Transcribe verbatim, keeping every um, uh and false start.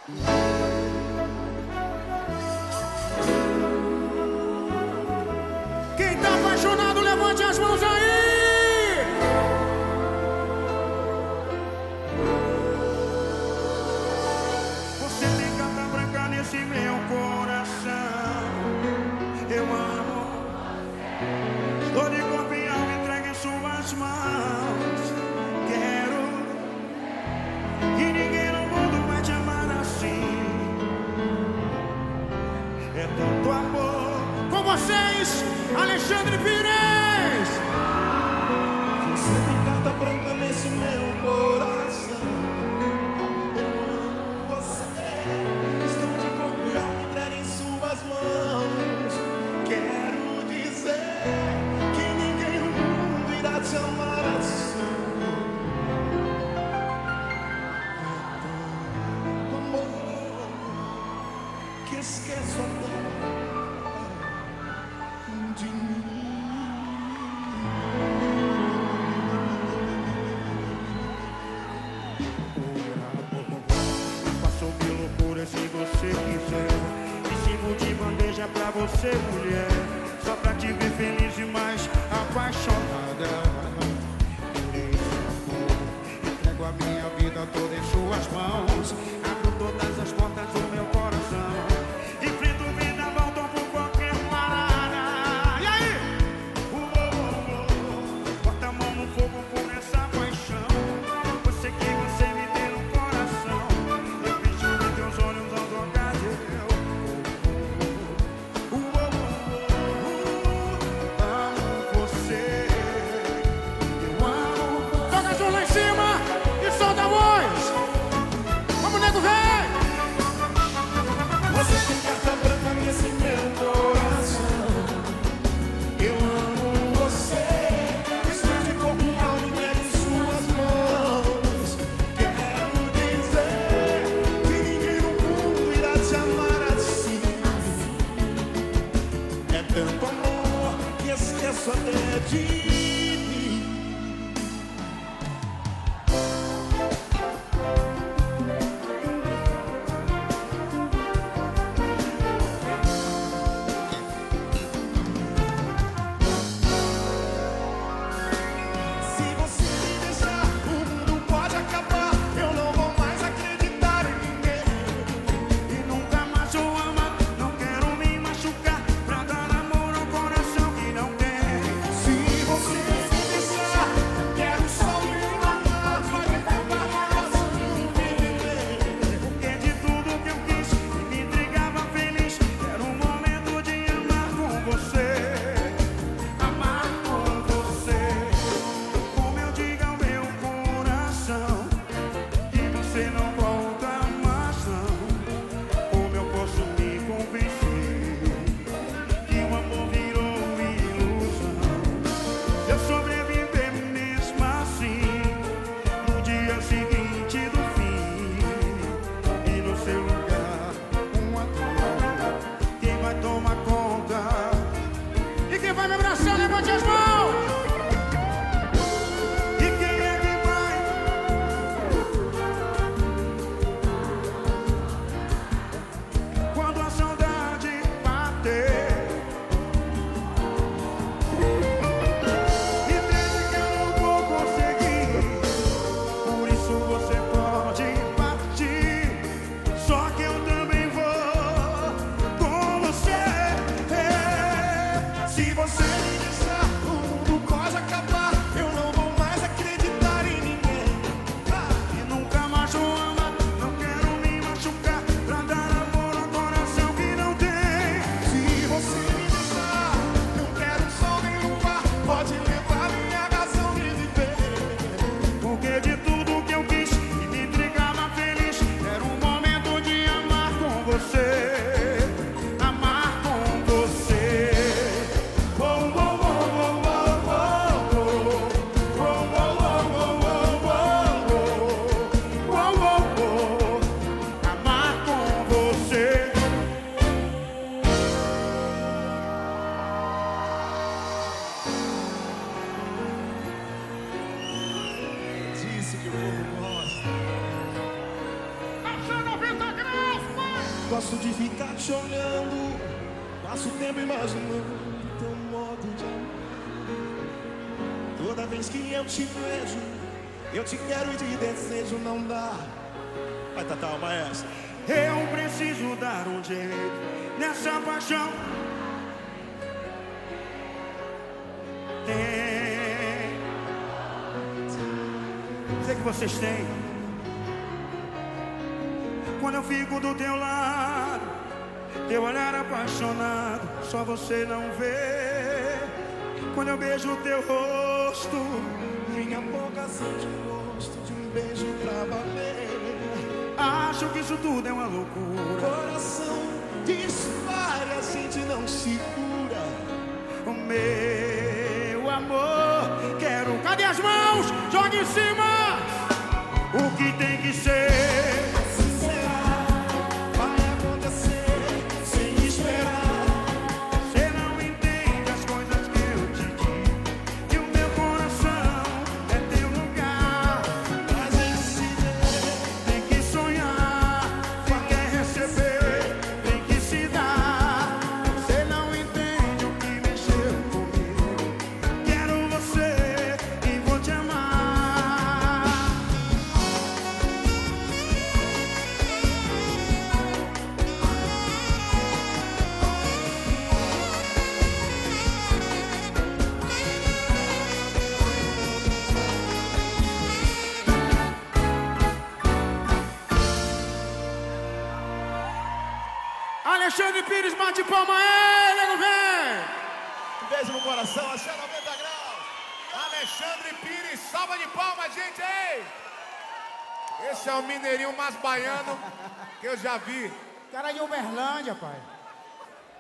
Quem tá apaixonado, levante as mãos aí! Você tem carta branca nesse meu coração. Eu amo. Tô de corpo e alma entregue em suas mãos. Quero. E ninguém no mundo vai te amar assim. É tanto amor. Com vocês, Alexandre Pires! Você tem carta branca nesse meu coração. Eu amo você. Estou de corpo e alma entregue em suas mãos. Quero dizer que ninguém no mundo irá te amar assim. É tanto amor que esqueço a dor de mim. Passou de loucura se você quiser. E sirvo de bandeja pra você, mulher. Só pra te ver feliz e mais apaixonada. Por esse amor, entrego a minha vida toda em suas mãos. Abro todas as portas do meu coração. Enfrento o vendaval, topo qualquer parada. E aí? Bota a mão no fogo por essa paixão. Você que você me deu no coração. Eu vejo em teus olhos ao jogar teu amo você. Eu amo. Joga as mãos lá em cima e solta a voz. Vamos, nego, vem! Você tem carta branca nesse meu coração. Eu amo você. Estou de corpo e alma entregue em suas mãos. Quero dizer que ninguém no mundo irá te amar assim. É tanto amor que esqueço até de mim. Se você me deixar, o mundo pode acabar. Eu não vou mais acreditar em ninguém. E nunca mais eu amar, não quero me machucar. Pra dar amor ao coração que não tem. Se você Gosto de ficar te olhando, passo o tempo imaginando teu modo de amar. Toda vez que eu te vejo, eu te quero e te desejo, não dá. Vai, Tatá, maestro. Eu preciso dar um jeito nessa paixão. Tem. Sei que vocês têm. Quando eu fico do teu lado, teu olhar apaixonado, só você não vê. Quando eu beijo teu rosto, minha boca sente o gosto de um beijo pra valer. Acho que isso tudo é uma loucura. Coração dispara, a gente não segura. O meu amor, quero. Cadê as mãos? Joga em cima. O que tem que ser, assim será. Vai acontecer sem esperar. Você não entende as coisas que eu te digo, que o meu coração é teu lugar. Pra gente se ver, tem que sonhar. Quem quer receber, tem que se dar. Você não entende o que mexeu comigo. Quero você e vou te amar. Alexandre Pires, bate palma aí, nego, vem! um beijo no coração, achei noventa graus. Alexandre Pires, salva de palmas, gente, ei! Esse é o mineirinho mais baiano que eu já vi. Cara de Uberlândia, pai.